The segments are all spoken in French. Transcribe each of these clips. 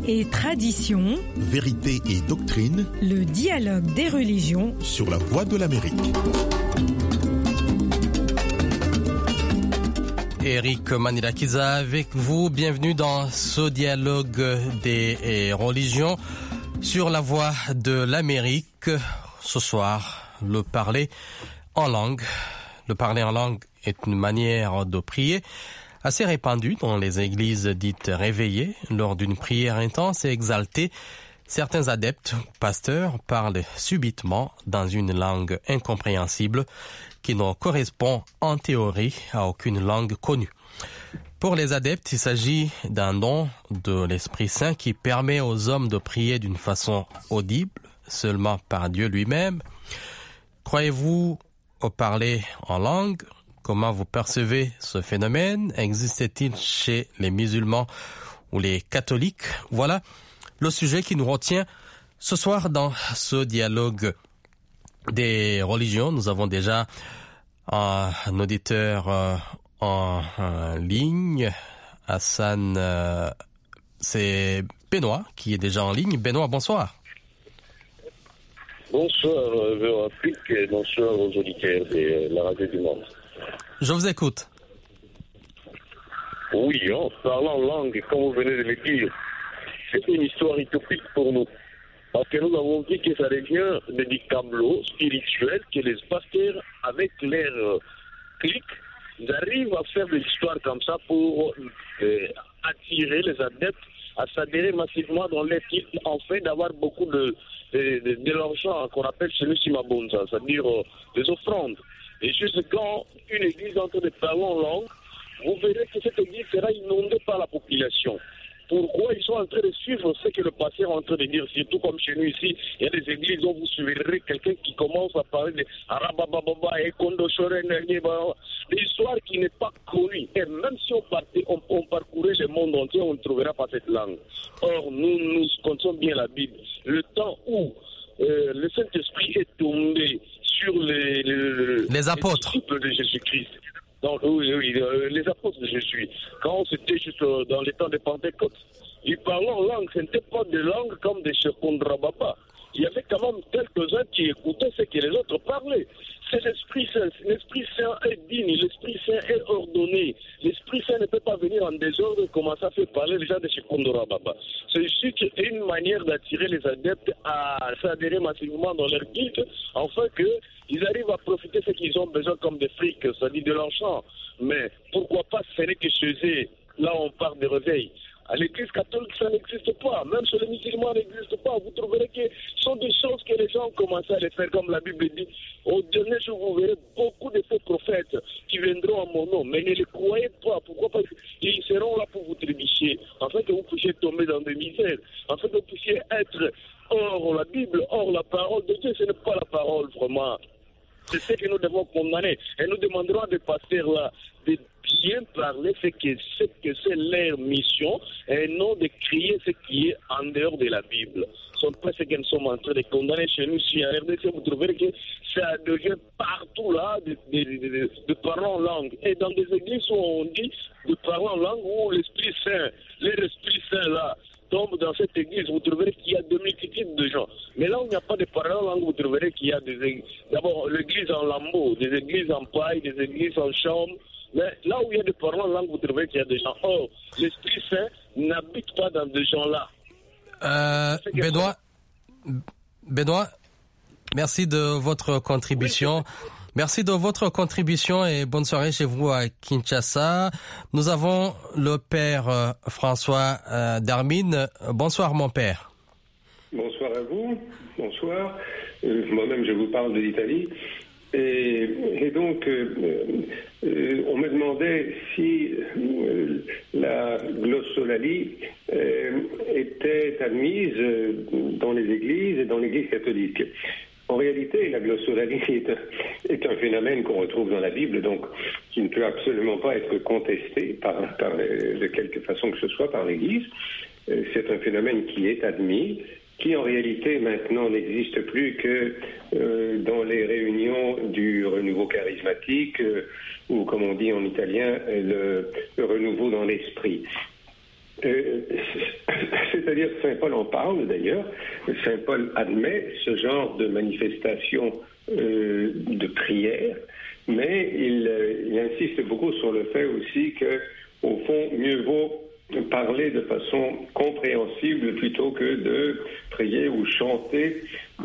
et tradition, vérité et doctrine, le dialogue des religions sur la Voix de l'Amérique. Eric Manilakiza avec vous, bienvenue dans ce dialogue des religions sur la Voix de l'Amérique. Ce soir, le parler en langue. Le parler en langue est une manière de prier assez répandue dans les églises dites réveillées. Lors d'une prière intense et exaltée, certains adeptes, pasteurs, parlent subitement dans une langue incompréhensible qui ne correspond en théorie à aucune langue connue. Pour les adeptes, il s'agit d'un don de l'Esprit Saint qui permet aux hommes de prier d'une façon audible, seulement par Dieu lui-même. Croyez-vous au parler en langue? Comment vous percevez ce phénomène? Existe-t-il chez les musulmans ou les catholiques? Voilà le sujet qui nous retient ce soir dans ce dialogue des religions. Nous avons déjà un auditeur en ligne. Hassan, c'est Benoît qui est déjà en ligne. Benoît, bonsoir. Bonsoir, Afrique, et bonsoir aux auditeurs de la radio du monde. Je vous écoute. Oui, en parlant langue, comme vous venez de le dire, c'est une histoire utopique pour nous. Parce que nous avons dit que ça devient des tableaux spirituels que les pasteurs, avec leurs clics, ils arrivent à faire des histoires comme ça pour attirer les adeptes à s'adhérer massivement dans les titres, en fait d'avoir beaucoup de l'argent qu'on appelle celui Simabonza, c'est-à-dire des offrandes. Et juste quand une église entre de parler en langue, vous verrez que cette église sera inondée par la population. Pourquoi ils sont en train de suivre ce que le pasteur est en train de dire? Surtout comme chez nous ici, il y a des églises où vous suivrez quelqu'un qui commence à parler de Arabababa et Kondosoren, des histoires qui n'est pas connues. Et même si on parcourait le monde entier, on ne trouvera pas cette langue. Or, nous connaissons bien la Bible. Le temps où le Saint-Esprit est tombé sur les apôtres, les disciples de Jésus-Christ. Donc, oui, les apôtres de Jésus, quand c'était juste dans les temps de Pentecôte, ils parlaient en langue, ce n'était pas des langues comme des Shekondrababa. Il y avait quand même quelques-uns qui écoutaient ce que les autres parlaient. C'est l'Esprit Saint. L'Esprit Saint est digne, l'Esprit Saint est ordonné. L'Esprit Saint ne peut pas venir en désordre et commencer à faire parler les gens de Shekondrababa. C'est juste une manière d'attirer les adeptes à s'adhérer massivement dans leur culte, afin qu'ils arrivent à profiter de ce qu'ils ont besoin comme des fric, c'est-à-dire de l'argent. Mais pourquoi pas, ce n'est que chez eux, là on parle de réveil. À l'église catholique, ça n'existe pas. Même chez les musulmans, ça n'existe pas. Vous trouverez que ce sont des choses que les gens ont commencé à les faire, comme la Bible dit. Au dernier jour, vous verrez beaucoup de faux prophètes qui viendront à mon nom. Mais ne les croyez pas. Pourquoi? Parce qu'ils seront là pour vous trébucher, afin que vous puissiez tomber dans des misères, afin que vous puissiez être hors la Bible, hors la parole de Dieu. Ce n'est pas la parole, vraiment. C'est ce que nous devons condamner. Et nous demanderons à des pasteurs là de bien parler ce que c'est leur mission et non de crier ce qui est en dehors de la Bible. Ce n'est pas ce que nous sommes en train de condamner chez nous. Si à RDC, vous trouverez que ça devient partout là de parler en langue. Et dans des églises où on dit de parler en langue, où l'Esprit Saint, l'Esprit Saint là, tombe dans cette église, vous trouverez qu'il y a de multitudes de gens. Mais là où il n'y a pas de parole en langue, vous trouverez qu'il y a d'abord l'église en lambeaux, des églises en paille, des églises en chambre. Mais là où il y a des paroles en langue, vous trouvez qu'il y a des gens. Or, l'Esprit Saint n'habite pas dans des gens-là. Benoît, merci de votre contribution. Oui. Merci de votre contribution et bonne soirée chez vous à Kinshasa. Nous avons le père François Darmine. Bonsoir mon père. Bonsoir à vous. Bonsoir. Moi-même je vous parle de l'Italie. Et donc, on me demandait si la glossolalie était admise dans les églises et dans l'Église catholique. En réalité, la glossolalie est un phénomène qu'on retrouve dans la Bible, donc qui ne peut absolument pas être contesté de quelque façon que ce soit par l'Église. C'est un phénomène qui est admis, qui en réalité maintenant n'existe plus que dans les réunions du renouveau charismatique, ou comme on dit en italien, le renouveau dans l'esprit. C'est-à-dire c'est-à-dire que Saint Paul en parle d'ailleurs, Saint Paul admet ce genre de manifestation de prière, mais il insiste beaucoup sur le fait aussi que, au fond, mieux vaut parler de façon compréhensible plutôt que de prier ou chanter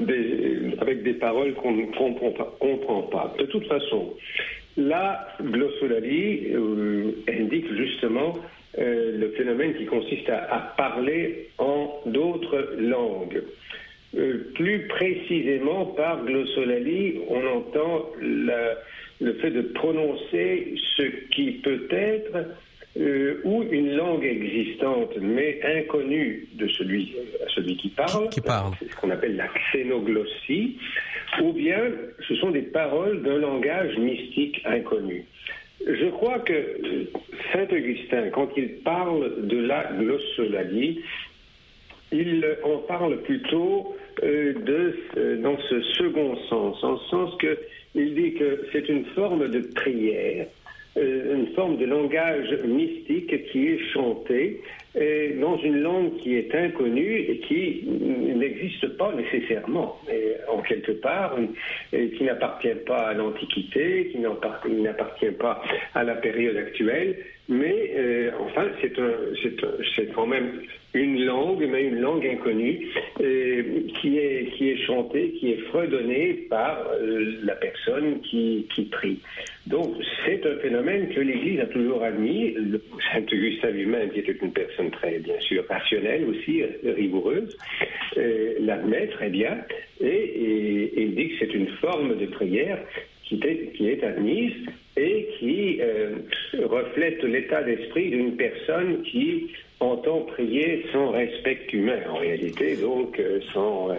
avec des paroles qu'on ne comprend pas. De toute façon, la glossolalie indique justement le phénomène qui consiste à parler en d'autres langues. Plus précisément, par glossolalie, on entend le fait de prononcer ce qui peut être ou une langue existante, mais inconnue de celui qui parle. C'est ce qu'on appelle la xénoglossie, ou bien ce sont des paroles d'un langage mystique inconnu. Je crois que saint Augustin, quand il parle de la glossolalie, il en parle plutôt dans ce second sens, en ce sens qu'il dit que c'est une forme de prière, une forme de langage mystique qui est chanté dans une langue qui est inconnue et qui n'existe pas nécessairement, en quelque part, et qui n'appartient pas à l'Antiquité, qui n'appartient pas à la période actuelle, mais enfin c'est quand même une langue, mais une langue inconnue, qui est chantée, qui est fredonnée par la personne qui prie. Donc c'est un phénomène que l'Église a toujours admis. Saint Augustin lui-même, qui était une personne très, bien sûr, rationnelle aussi, rigoureuse, l'admet très bien, et il dit que c'est une forme de prière qui est admise et qui reflète l'état d'esprit d'une personne qui entend prier sans respect humain, en réalité, donc sans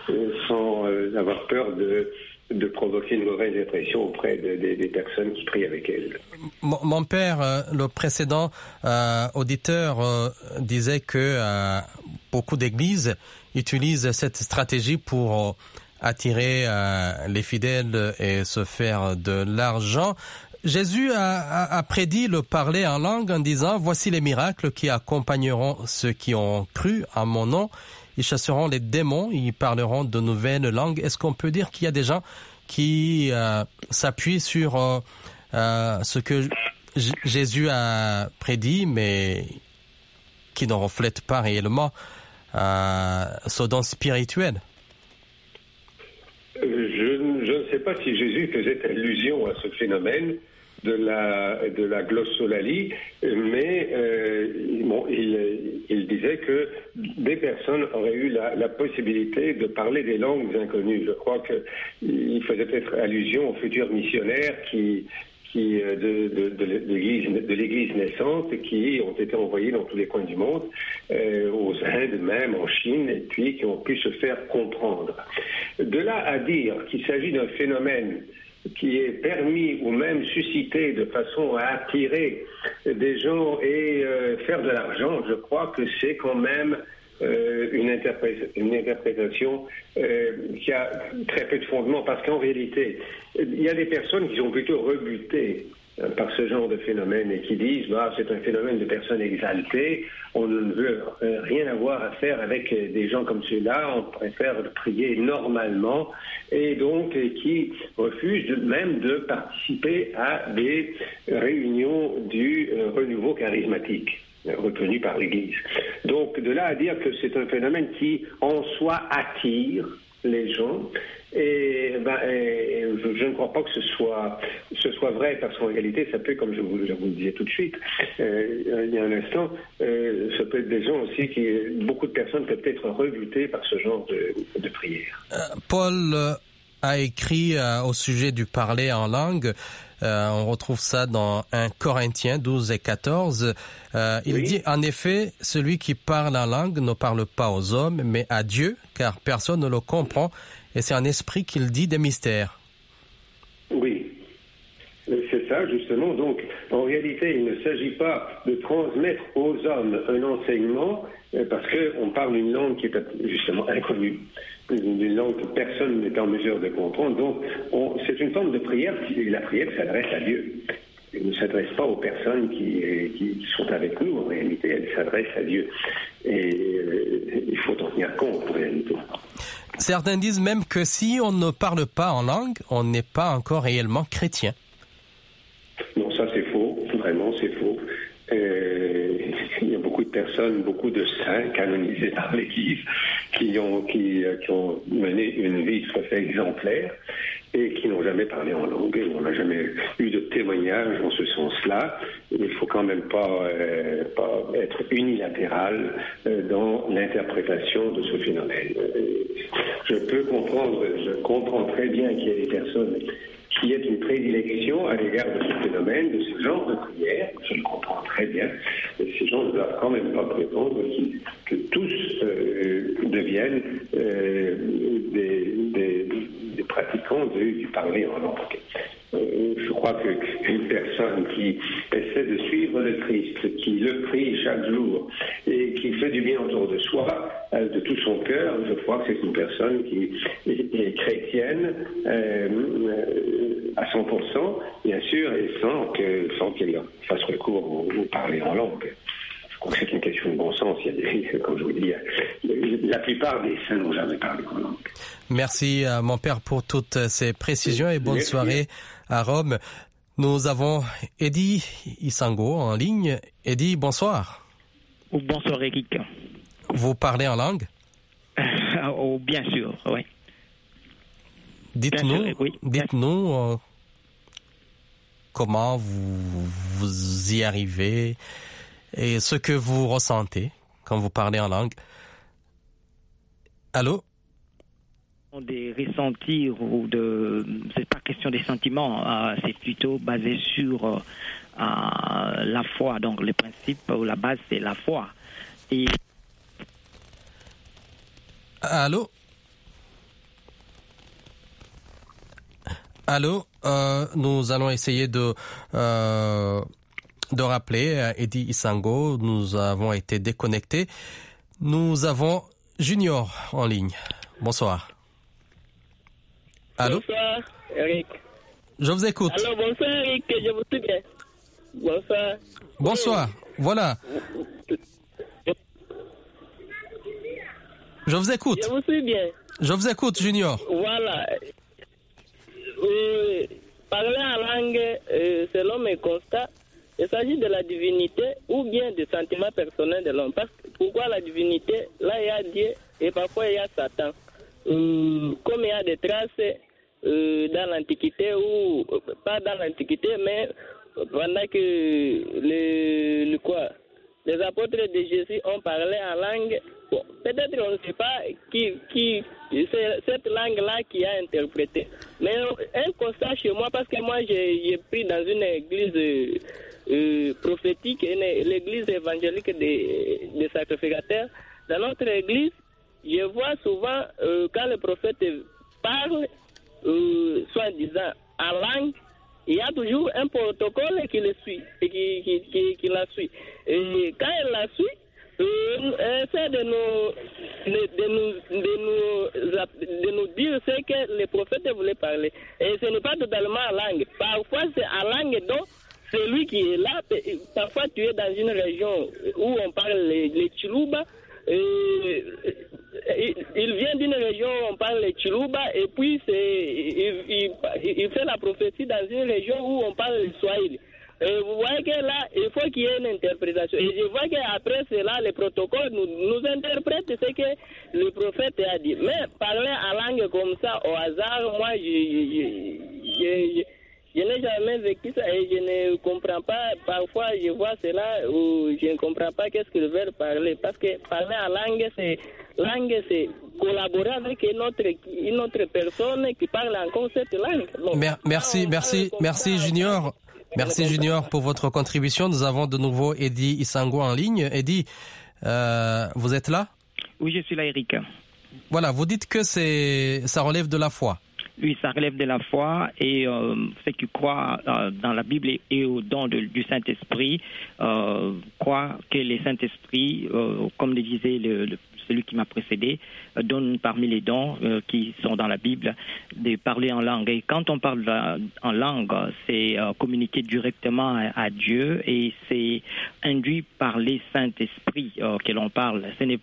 avoir peur de provoquer une mauvaise impression auprès des personnes qui prient avec elle. Mon père, le précédent auditeur, disait que beaucoup d'églises utilisent cette stratégie pour attirer les fidèles et se faire de l'argent. Jésus a prédit le parler en langue en disant « Voici les miracles qui accompagneront ceux qui ont cru en mon nom. Ils chasseront les démons, ils parleront de nouvelles langues. » Est-ce qu'on peut dire qu'il y a des gens qui s'appuient sur ce que Jésus a prédit, mais qui ne reflètent pas réellement ce don spirituel? Je ne sais pas si Jésus faisait allusion à ce phénomène de la glossolalie, mais il disait que des personnes auraient eu la possibilité de parler des langues inconnues. Je crois qu'il faisait peut-être allusion aux futurs missionnaires de l'Église naissante, qui ont été envoyés dans tous les coins du monde, aux Indes même, en Chine, et puis qui ont pu se faire comprendre. De là à dire qu'il s'agit d'un phénomène qui est permis ou même suscité de façon à attirer des gens et faire de l'argent, je crois que c'est quand même une interprétation qui a très peu de fondement, parce qu'en réalité, il y a des personnes qui sont plutôt rebutées par ce genre de phénomène et qui disent c'est un phénomène de personnes exaltées, on ne veut rien avoir à faire avec des gens comme ceux-là, on préfère prier normalement, et donc qui refusent même de participer à des réunions du renouveau charismatique reconnu par l'Église. Donc de là à dire que c'est un phénomène qui en soi attire les gens, et je ne crois pas que ce soit vrai, parce qu'en réalité ça peut, comme je vous le disais tout de suite il y a un instant, ça peut être des gens aussi beaucoup de personnes peuvent être rebutées par ce genre de prière. Paul a écrit au sujet du parler en langue. On retrouve ça dans 1 Corinthiens 12 et 14. Il dit, en effet, celui qui parle en langue ne parle pas aux hommes, mais à Dieu, car personne ne le comprend, et c'est un esprit qu'il dit des mystères. Oui, c'est ça, justement. Donc, en réalité, il ne s'agit pas de transmettre aux hommes un enseignement, parce qu'on parle une langue qui est justement inconnue, une langue que personne n'est en mesure de comprendre. Donc, c'est une forme de prière. La prière s'adresse à Dieu. Elle ne s'adresse pas aux personnes qui sont avec nous. En réalité, elle s'adresse à Dieu. Et faut en tenir compte en réalité. Certains disent même que si on ne parle pas en langue, on n'est pas encore réellement chrétien. Non, ça c'est faux, vraiment c'est faux. Il y a beaucoup de personnes, beaucoup de saints canonisés par l'Église qui ont mené une vie tout à fait exemplaire et qui n'ont jamais parlé en langue. On n'a jamais eu de témoignage en ce sens-là. Il ne faut quand même pas être unilatéral dans l'interprétation de ce phénomène. Je comprends très bien qu'il y ait des personnes qui aient une prédilection à l'égard de ce phénomène, de ce genre de prière. Je le comprends très bien. Et ces gens ne doivent quand même pas prétendre que tous deviennent des pratiquants du parler en langue. Je crois qu'une personne qui essaie de suivre le Christ, qui le prie chaque jour et qui fait du bien autour de soi, de tout son cœur, je crois que c'est une personne qui est chrétienne à 100%, bien sûr, et sans qu'elle fasse recours au parler en langue. Je crois que c'est une question de bon sens. Comme je vous dis, la plupart des saints n'ont jamais parlé en langue. Merci, mon père, pour toutes ces précisions et bonne soirée à Rome. Nous avons Eddie Isango en ligne. Eddie, bonsoir. Bonsoir, Eric. Vous parlez en langue? Oh, bien sûr, oui. Dites-nous comment vous y arrivez et ce que vous ressentez quand vous parlez en langue. Allô? Des ressentis c'est pas question des sentiments, c'est plutôt basé sur la foi. Donc le principe ou la base c'est la foi. Et Allô, nous allons essayer de rappeler Eddie Isango. Nous avons été déconnectés. Nous avons Junior en ligne. Bonsoir. Allô? Bonsoir, Eric. Je vous écoute. Allô, bonsoir, Eric, je vous suis bien. Bonsoir. Bonsoir, voilà. Je vous écoute. Je vous suis bien. Je vous écoute, Junior. Voilà. Parler en langue, selon mes constats, il s'agit de la divinité ou bien des sentiments personnels de l'homme. Pourquoi la divinité? Là, il y a Dieu et parfois il y a Satan. Comme il y a des traces dans l'Antiquité, ou pas dans l'Antiquité, mais pendant que les apôtres de Jésus ont parlé en langue, bon, peut-être on ne sait pas qui c'est cette langue-là qui a interprété. Mais un constat chez moi, parce que moi j'ai pris dans une église prophétique, l'église évangélique des sacrificateurs. Dans notre église, je vois souvent quand le prophète parle, soi-disant en langue, il y a toujours un protocole qui le suit, et qui la suit. Et quand elle la suit, elle essaie de nous dire ce que le prophète voulait parler. Et ce n'est pas totalement en langue. Parfois, c'est en langue dont celui qui est là, parfois tu es dans une région où on parle les Chiluba. Il vient d'une région où on parle le Chiluba et puis il fait la prophétie dans une région où on parle le Swahili. Vous voyez que là, il faut qu'il y ait une interprétation. Et je vois qu'après cela, le protocole nous interprète ce que le prophète a dit. Mais parler en langue comme ça, au hasard, moi, je n'ai jamais vécu ça et je ne comprends pas. Parfois, je vois cela où je ne comprends pas qu'est-ce qu'ils veulent parler. Parce que parler en langue, c'est collaborer avec une autre personne qui parle encore cette langue. Donc, merci, Junior. Merci, Junior, pour votre contribution. Nous avons de nouveau Eddie Isango en ligne. Eddie, vous êtes là? Oui, je suis là, Eric. Voilà, vous dites que ça relève de la foi. Oui, ça relève de la foi et ceux qui croient dans la Bible et au don du Saint-Esprit croient que le Saint-Esprit, comme le disait celui qui m'a précédé, donne parmi les dons qui sont dans la Bible de parler en langue. Et quand on parle en langue, c'est communiquer directement à Dieu et c'est induit par le Saint-Esprit que l'on parle. Ce n'est pas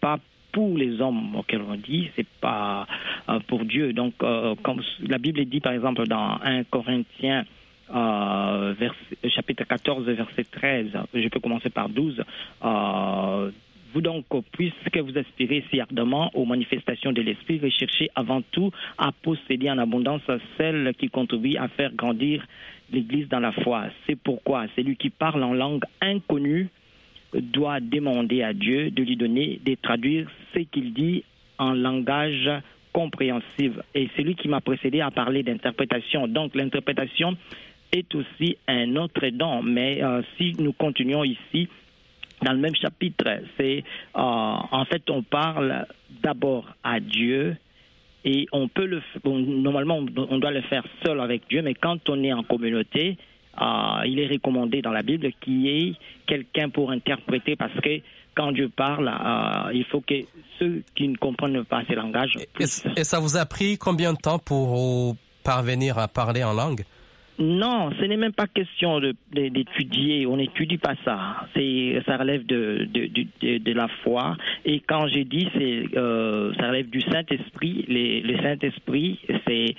pour les hommes auxquels on dit, c'est pas pour Dieu. Donc, comme la Bible dit par exemple dans 1 Corinthiens chapitre 14, verset 13, je peux commencer par 12. Vous donc, puisque vous aspirez si ardemment aux manifestations de l'Esprit, recherchez avant tout à posséder en abondance celle qui contribue à faire grandir l'Église dans la foi. C'est pourquoi celui qui parle en langue inconnue doit demander à Dieu de lui donner, de traduire ce qu'il dit en langage compréhensible. Et celui qui m'a précédé a parlé d'interprétation. Donc l'interprétation est aussi un autre don. Mais si nous continuons ici, dans le même chapitre, c'est en fait on parle d'abord à Dieu et on peut normalement on doit le faire seul avec Dieu, mais quand on est en communauté, il est recommandé dans la Bible qu'il y ait quelqu'un pour interpréter, parce que quand Dieu parle, il faut que ceux qui ne comprennent pas ces langages puissent... Et ça vous a pris combien de temps pour parvenir à parler en langue? Non, ce n'est même pas question d'étudier. On n'étudie pas ça. Ça relève de la foi. Et quand j'ai dit, ça relève du Saint-Esprit. Le Saint-Esprit, c'est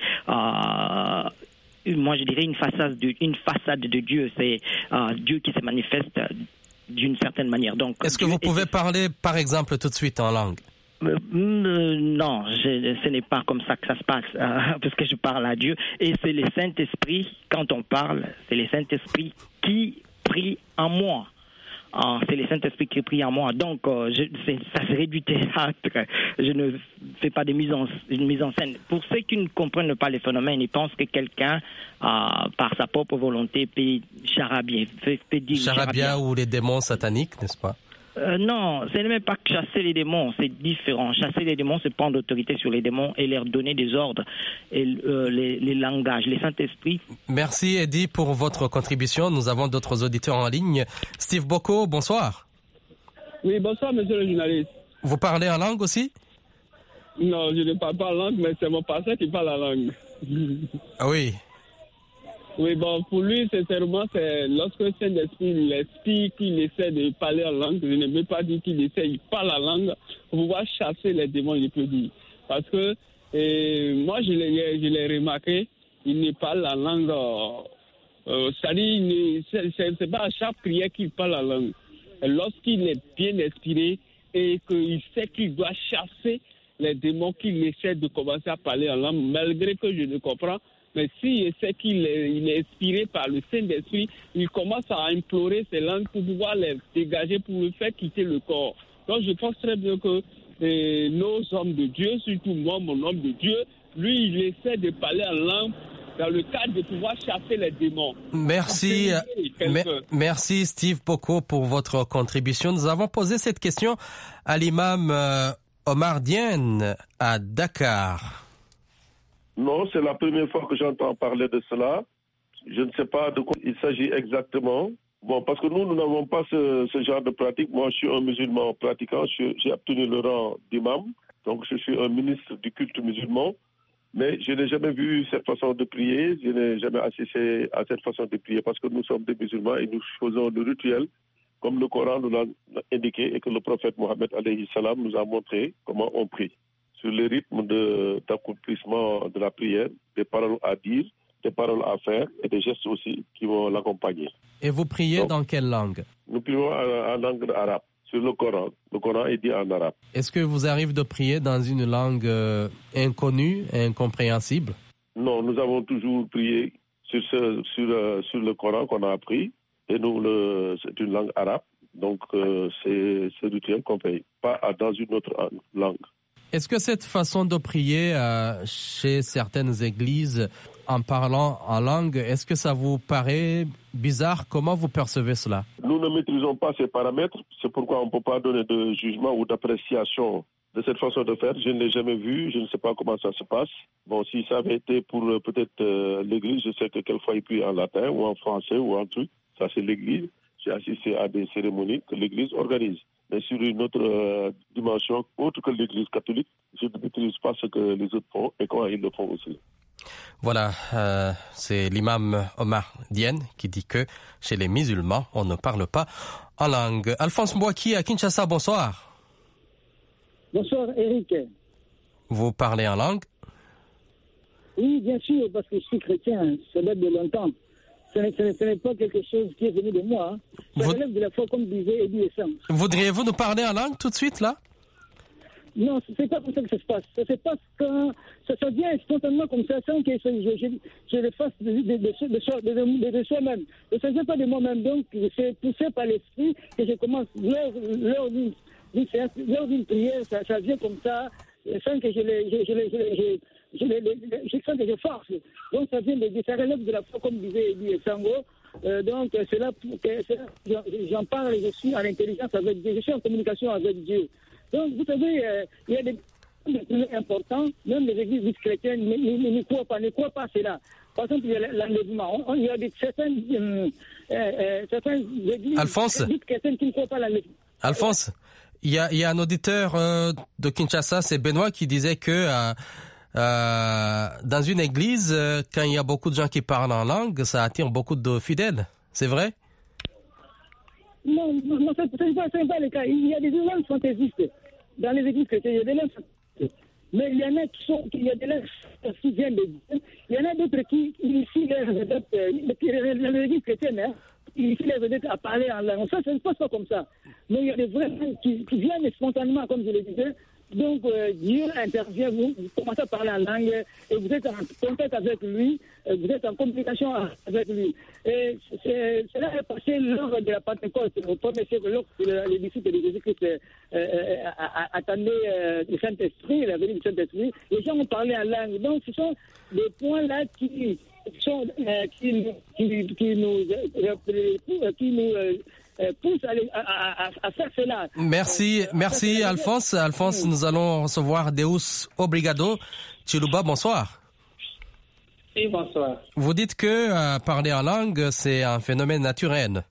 moi je dirais une façade de Dieu. C'est Dieu qui se manifeste d'une certaine manière. Donc, est-ce que vous pouvez parler, par exemple, tout de suite en langue? Non, ce n'est pas comme ça que ça se passe, parce que je parle à Dieu. Et c'est le Saint-Esprit, quand on parle, c'est le Saint-Esprit qui prie en moi. C'est le Saint-Esprit qui prie en moi. Donc, ça serait du théâtre. Je ne fais pas de mise en scène. Pour ceux qui ne comprennent pas les phénomènes, ils pensent que quelqu'un, par sa propre volonté, peut charabia. Charabia ou les démons sataniques, n'est-ce pas? Non, ce n'est même pas chasser les démons, c'est différent. Chasser les démons, c'est prendre l'autorité sur les démons et leur donner des ordres et les langages, les Saint-Esprit. Merci Eddie pour votre contribution. Nous avons d'autres auditeurs en ligne. Steve Boko, bonsoir. Oui, bonsoir monsieur le journaliste. Vous parlez en langue aussi? Non, je ne parle pas en langue, mais c'est mon pasteur qui parle la langue. Ah oui. Oui, bon, pour lui, sincèrement, c'est lorsque le Saint-Esprit l'explique qu'il essaie de parler en langue, je ne veux pas dire qu'il essaie, il parle la langue pour pouvoir chasser les démons, il peut dire. Parce que moi, je l'ai remarqué, il ne parle la langue, c'est-à-dire, c'est pas à chaque prière qu'il parle la langue. Lorsqu'il est bien inspiré et qu'il sait qu'il doit chasser les démons, qu'il essaie de commencer à parler en langue, malgré que je ne comprends. Mais s'il sait qu'il est inspiré par le Saint-Esprit, il commence à implorer ces langues pour pouvoir les dégager, pour le faire quitter le corps. Donc je pense très bien que nos hommes de Dieu, surtout moi, mon homme de Dieu, lui, il essaie de parler en langue dans le cadre de pouvoir chasser les démons. Merci, merci Steve Boko pour votre contribution. Nous avons posé cette question à l'imam Omar Diène à Dakar. Non, c'est la première fois que j'entends parler de cela. Je ne sais pas de quoi il s'agit exactement. Bon, parce que nous n'avons pas ce genre de pratique. Moi, je suis un musulman pratiquant. J'ai obtenu le rang d'imam. Donc, je suis un ministre du culte musulman. Mais je n'ai jamais vu cette façon de prier. Je n'ai jamais assisté à cette façon de prier parce que nous sommes des musulmans et nous faisons le rituel comme le Coran nous l'a indiqué et que le prophète Mohammed alayhi salam nous a montré comment on prie. Sur le rythme d'accomplissement de la prière, des paroles à dire, des paroles à faire et des gestes aussi qui vont l'accompagner. Et vous priez dans quelle langue? Nous prions en langue arabe, sur le Coran. Le Coran est dit en arabe. Est-ce que vous arrive de prier dans une langue inconnue et incompréhensible? Non, nous avons toujours prié sur le Coran qu'on a appris. Et nous, c'est une langue arabe. Donc, c'est ce rituel qu'on paye, pas dans une autre langue. Est-ce que cette façon de prier chez certaines églises en parlant en langue, est-ce que ça vous paraît bizarre? Comment vous percevez cela? Nous ne maîtrisons pas ces paramètres. C'est pourquoi on ne peut pas donner de jugement ou d'appréciation de cette façon de faire. Je ne l'ai jamais vu. Je ne sais pas comment ça se passe. Bon, si ça avait été pour peut-être l'église, je sais que quelquefois ils prient en latin ou en français ou en truc. Ça, c'est l'église. J'ai assisté à des cérémonies que l'église organise. Mais sur une autre dimension, autre que l'église catholique, je ne maîtrise pas ce que les autres font et comment ils le font aussi. Voilà, c'est l'imam Omar Diène qui dit que chez les musulmans, on ne parle pas en langue. Alphonse Mbouaki à Kinshasa, bonsoir. Bonsoir, Eric. Vous parlez en langue? Oui, bien sûr, parce que je suis chrétien, ça date de longtemps. Ce n'est pas quelque chose qui est venu de moi. Ça relève de la foi, comme disait Eddie Essam. Voudriez-vous nous parler en langue tout de suite, là? Non, c'est pas comme ça que ça se passe. Ça se passe quand ça vient spontanément comme ça, sans que je le fasse de soi-même. Ça ne vient pas de moi-même, donc c'est poussé par l'esprit que je commence lors d'une prière, ça vient comme ça, sans que sens que je force. Donc ça relève de la foi, comme disait Eddie Sango. Donc c'est là que j'en parle, je suis en intelligence avec Dieu, je suis en communication avec Dieu. Donc vous savez, il y a des plus importants, même les églises chrétiennes ne croient pas à cela. Par exemple, il y a l'enlèvement. Il y a certaines églises chrétiennes qui ne croient pas à l'enlèvement. Alphonse, il y a un auditeur de Kinshasa, c'est Benoît, qui disait que dans une église, quand il y a beaucoup de gens qui parlent en langue, ça attire beaucoup de fidèles. C'est vrai? Non, ce n'est pas le cas. Il y a des langues fantaisistes dans les églises chrétiennes. Il y a des langues fantaisistes. Mais il y en a il y a des langues qui viennent de Dieu. Il y en a d'autres qui initient les églises chrétiennes, il faut les aider à parler en langue. Ça ne se passe pas comme ça. Mais il y a des vrais qui viennent spontanément, comme je le disais. Donc, Dieu intervient, vous commencez à parler en langue, et vous êtes en contact avec lui, vous êtes en communication avec lui. Et cela est passé lors de la Pentecôte, au premier siècle, lorsque les disciples de Jésus-Christ attendaient le Saint-Esprit, la venue du Saint-Esprit. Les gens ont parlé en langue. Donc, ce sont des points-là qui nous pousse à faire cela. Merci Alphonse. Alphonse, nous allons recevoir Deus Obrigado. Chiluba, bonsoir. Oui, bonsoir. Vous dites que parler en langue, c'est un phénomène naturel.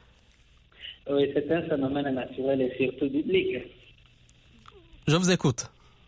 Oui, c'est un phénomène naturel et surtout biblique. Je vous écoute.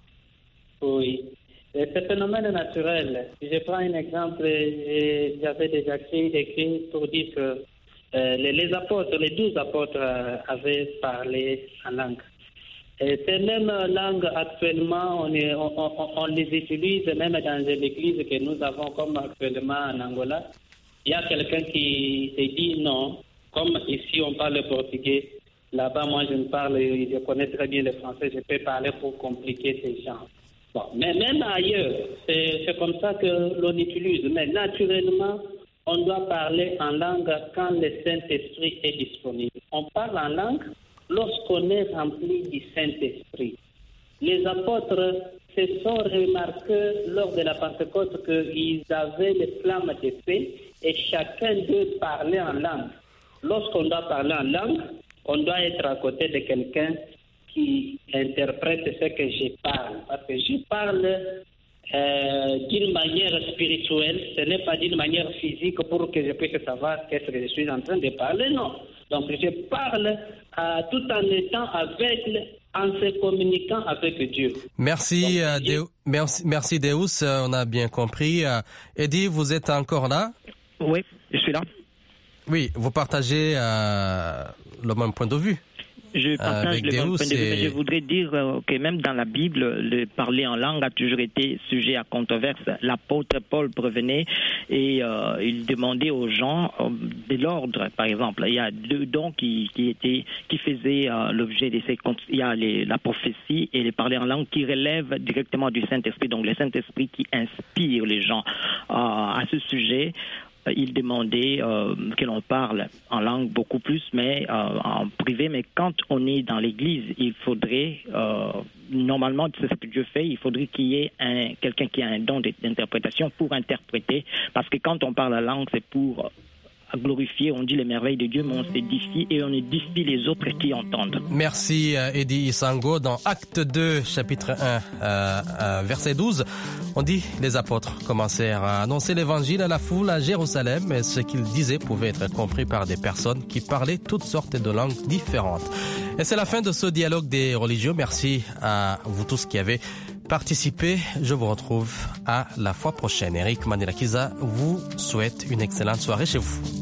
Oui. Et ce phénomène naturel, si je prends un exemple, j'avais déjà écrit pour dire que les apôtres, les 12 apôtres avaient parlé en langue. Et ces mêmes langues, actuellement, on les utilise même dans l'église que nous avons comme actuellement en Angola. Il y a quelqu'un qui se dit non, comme ici on parle le portugais, là-bas moi je connais très bien le français, je peux parler pour compliquer ces gens. Bon, mais même ailleurs, c'est comme ça que l'on utilise. Mais naturellement, on doit parler en langue quand le Saint-Esprit est disponible. On parle en langue lorsqu'on est rempli du Saint-Esprit. Les apôtres se sont remarqués lors de la Pentecôte qu'ils avaient les flammes de paix et chacun d'eux parlait en langue. Lorsqu'on doit parler en langue, on doit être à côté de quelqu'un qui interprète ce que je parle. Parce que je parle d'une manière spirituelle, ce n'est pas d'une manière physique pour que je puisse savoir qu'est-ce que je suis en train de parler, non. Donc je parle tout en étant en se communiquant avec Dieu. Merci, merci Deus, on a bien compris. Eddie, vous êtes encore là? Oui, je suis là. Oui, vous partagez le même point de vue. Je partage le même point de vue, mais je voudrais dire que même dans la Bible, le parler en langue a toujours été sujet à controverse. L'apôtre Paul prevenait et il demandait aux gens de l'ordre, par exemple. Il y a 2 dons qui faisaient l'objet de ces... Il y a la prophétie et le parler en langue qui relèvent directement du Saint-Esprit. Donc le Saint-Esprit qui inspire les gens à ce sujet. Il demandait que l'on parle en langue beaucoup plus, mais en privé. Mais quand on est dans l'église, il faudrait, normalement, c'est ce que Dieu fait, il faudrait qu'il y ait quelqu'un qui a un don d'interprétation pour interpréter. Parce que quand on parle la langue, c'est pour glorifier, on dit les merveilles de Dieu, mais on s'édifie et on édifie les autres qui entendent. Merci Eddie Isango. Dans Acte 2, chapitre 1, verset 12, on dit les apôtres commencèrent à annoncer l'évangile à la foule à Jérusalem et ce qu'ils disaient pouvait être compris par des personnes qui parlaient toutes sortes de langues différentes. Et c'est la fin de ce dialogue des religieux. Merci à vous tous qui avez participé. Je vous retrouve à la fois prochaine. Eric Manirakiza vous souhaite une excellente soirée chez vous.